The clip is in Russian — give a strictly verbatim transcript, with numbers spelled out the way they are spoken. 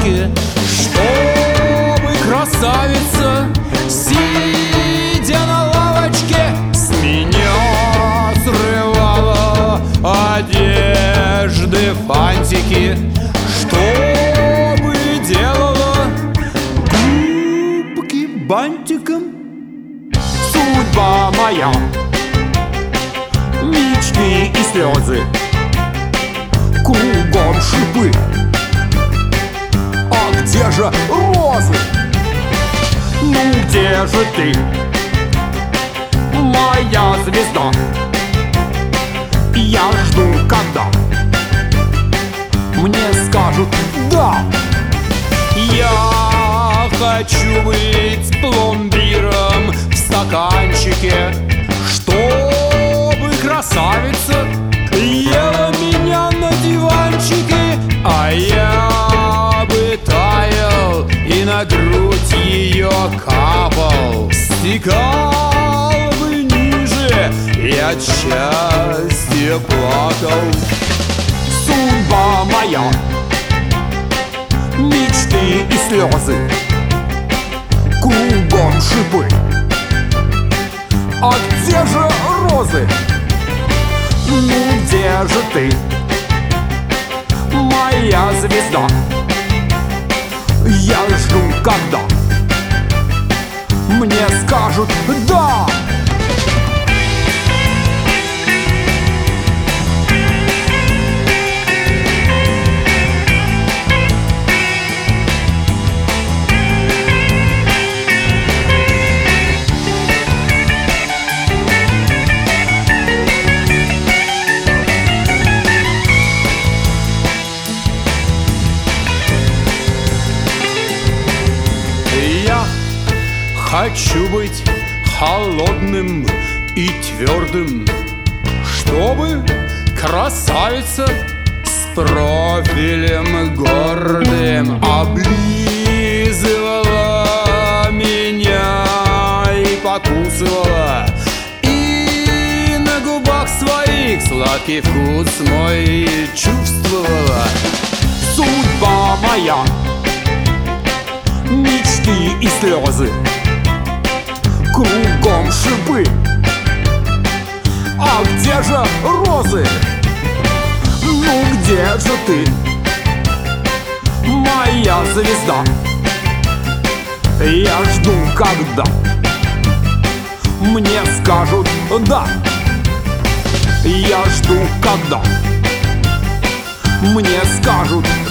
фантики, чтобы красавица, сидя на лавочке, с меня срывала одежды фантики, чтобы делала губки бантиком. Судьба моя, мечты и слезы, кругом шипы. А где же розы? Ну где же ты, моя звезда? Я жду, когда мне скажут «да». Я хочу быть пломбиром в стаканчике, чтобы красавица ела меня на диванчике, а я бы таял и на грудь ее капал, стекал бы ниже и от счастья плакал. Судьба моя, мечты и слезы, кругом шипы. А где же розы? Ну где же ты, моя звезда? Я жду, когда мне скажут «да». Хочу быть холодным и твердым, чтобы красавица с профилем гордым облизывала меня и покусывала, и на губах своих сладкий вкус мой чувствовала. Судьба моя, мечты и слезы, кругом шипы. А где же розы? Ну где же ты, моя звезда? Я жду, когда мне скажут «да». Я жду, когда мне скажут